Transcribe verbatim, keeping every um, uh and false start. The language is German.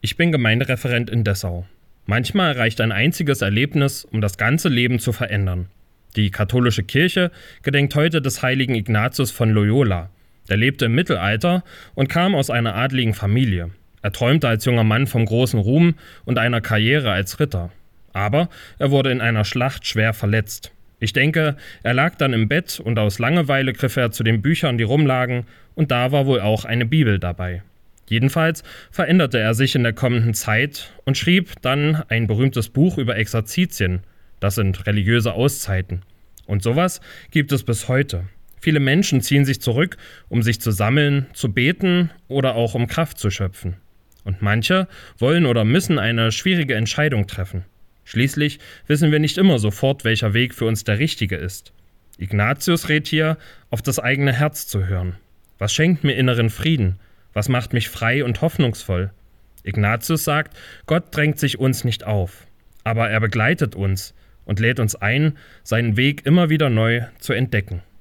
Ich bin Gemeindereferent in Dessau. Manchmal reicht ein einziges Erlebnis, um das ganze Leben zu verändern. Die katholische Kirche gedenkt heute des heiligen Ignatius von Loyola. Der lebte im Mittelalter und kam aus einer adligen Familie. Er träumte als junger Mann vom großen Ruhm und einer Karriere als Ritter. Aber er wurde in einer Schlacht schwer verletzt. Ich denke, er lag dann im Bett und aus Langeweile griff er zu den Büchern, die rumlagen, und da war wohl auch eine Bibel dabei. Jedenfalls veränderte er sich in der kommenden Zeit und schrieb dann ein berühmtes Buch über Exerzitien. Das sind religiöse Auszeiten. Und sowas gibt es bis heute. Viele Menschen ziehen sich zurück, um sich zu sammeln, zu beten oder auch um Kraft zu schöpfen. Und manche wollen oder müssen eine schwierige Entscheidung treffen. Schließlich wissen wir nicht immer sofort, welcher Weg für uns der richtige ist. Ignatius rät hier, auf das eigene Herz zu hören. Was schenkt mir inneren Frieden? Was macht mich frei und hoffnungsvoll? Ignatius sagt, Gott drängt sich uns nicht auf, aber er begleitet uns und lädt uns ein, seinen Weg immer wieder neu zu entdecken.